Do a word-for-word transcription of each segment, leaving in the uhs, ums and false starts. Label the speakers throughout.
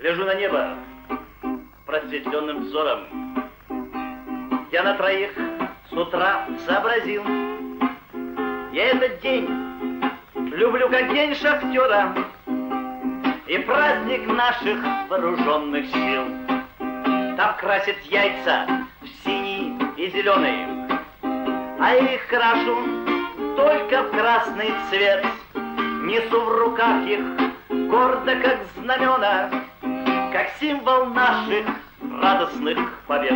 Speaker 1: Гляжу на небо просветленным взором. Я на троих с утра сообразил. Я этот день люблю как день шахтера и праздник наших вооруженных сил. Там красят яйца в синий и зеленый, а я их крашу только в красный цвет. Несу в руках их гордо, как знамена, как символ наших радостных побед.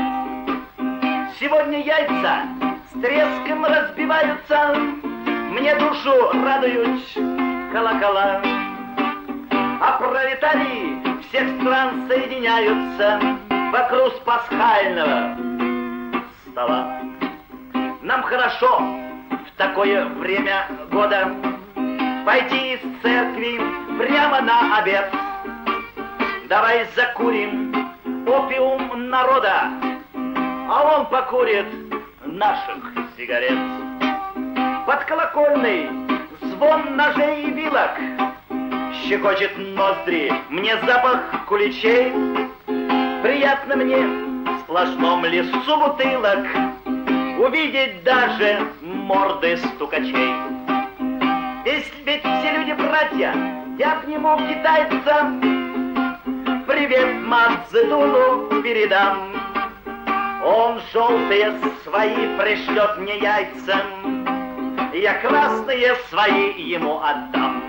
Speaker 1: Сегодня яйца с треском разбиваются, мне душу радуют колокола. А пролетарии всех стран соединяются вокруг пасхального стола. Нам хорошо в такое время года пойти из церкви прямо на обед. Давай закурим опиум народа, а он покурит наших сигарет. Под колокольный звон ножей и вилок щекочет ноздри мне запах куличей. Приятно мне в сплошном лесу бутылок увидеть даже морды стукачей. Ведь, ведь все люди братья, я обниму китайца, привет Мацзедуну передам. Он желтые свои пришлет мне яйца, я красные свои ему отдам.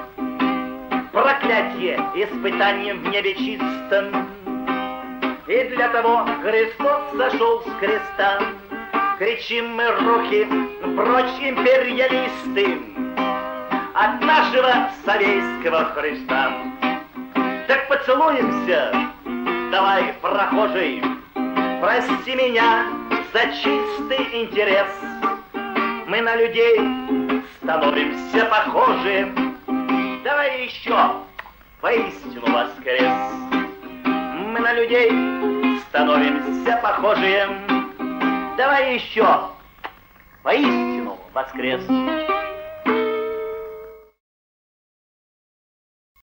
Speaker 1: Проклятие испытанием в небе чистом, и для того Христос сошел с креста. Кричим мы рухи, прочь империалисты, от нашего советского Христа. Так поцелуемся, давай, прохожий, прости меня за чистый интерес. Мы на людей становимся похожи, давай еще воистину воскрес. Мы на людей становимся похожи, давай еще воистину воскрес.